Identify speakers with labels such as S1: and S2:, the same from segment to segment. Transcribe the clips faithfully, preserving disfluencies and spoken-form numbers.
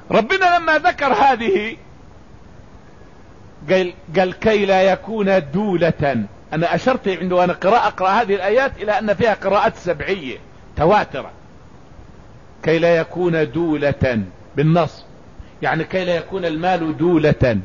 S1: ربنا لما ذكر هذه قال, قال كي لا يكون دولة. انا اشرت عنده انا قراءة اقرأ هذه الايات الى ان فيها قراءات سبعية تواترة. كي لا يكون دولة بالنص، يعني كي لا يكون المال دولة.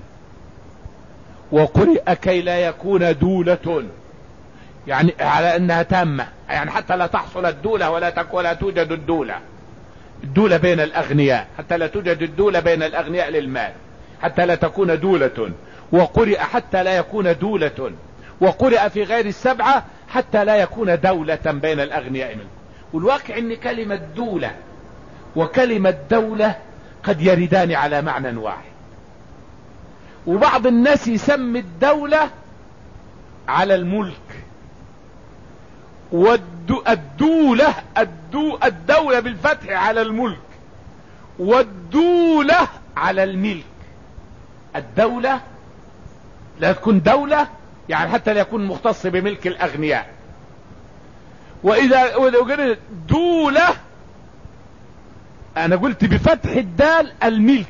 S1: وقرئ كي لا يكون دولة، يعني على انها تامة، يعني حتى لا تحصل الدولة ولا تكون ولا توجد الدولة الدولة بين الاغنياء، حتى لا توجد الدولة بين الاغنياء للمال، حتى لا تكون دولة. وقرئ حتى لا يكون دولة. وقرئ في غير السبعة حتى لا يكون دولة بين الاغنياء منه. والواقع ان كلمة دولة وكلمة دولة قد يردان على معنى واحد، وبعض الناس يسمي الدولة على الملك، والدولة الدو الدولة بالفتح على الملك، والدولة على الملك. الدولة لا تكون دولة يعني حتى لا يكون مختص بملك الأغنياء. وإذا قلت دولة أنا قلت بفتح الدال الملك،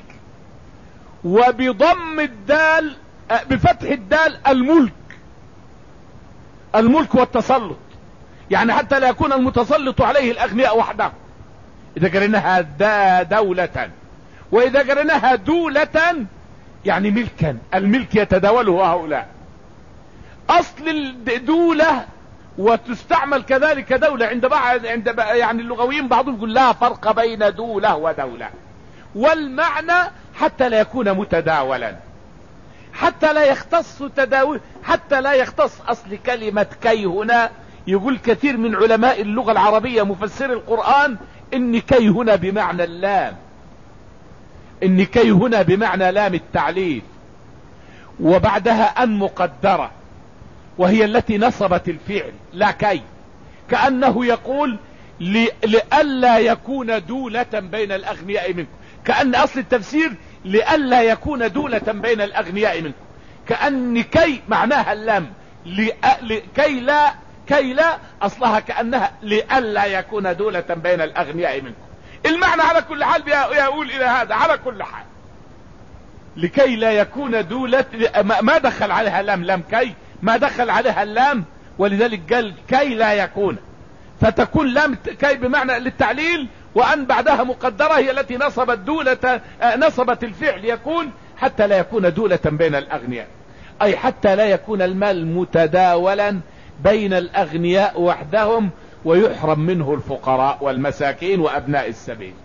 S1: وبضم الدال بفتح الدال الملك، الملك والتسلط، يعني حتى لا يكون المتسلط عليه الأغنياء وحده إذا قرناها دا دولة. وإذا قرناها دولة يعني ملكا، الملك يتداوله هؤلاء. أصل الدولة وتستعمل كذلك دولة عند بعض عند يعني اللغويين بعضهم يقول لا فرق بين دولة ودولة، والمعنى حتى لا يكون متداولا، حتى لا يختص تداول، حتى لا يختص. أصل كلمة كي هنا يقول كثير من علماء اللغة العربية مفسر القرآن ان كي هنا بمعنى اللام، ان كي هنا بمعنى لام التعليل، وبعدها ان مقدرة، وهي التي نصبت الفعل لا كي، كأنه يقول لئلا يكون دولة بين الأغنياء منكم. كأن أصل التفسير لئلا يكون دولة بين الأغنياء منكم، كأن كي معناها اللام، كي لا كي لا أصلها كأنها لئلا يكون دولة بين الأغنياء منكم. المعنى على كل حال يقول إلى هذا على كل حال، لكي لا يكون دولة، ما دخل عليها لام لام كي، ما دخل عليها اللام، ولذلك قال كي لا يكون، فتكون لام كي بمعنى للتعليل، وأن بعدها مقدرة هي التي نصبت دولة نصبت الفعل يكون، حتى لا يكون دولة بين الأغنياء، أي حتى لا يكون المال متداولا بين الأغنياء وحدهم ويحرم منه الفقراء والمساكين وأبناء السبيل.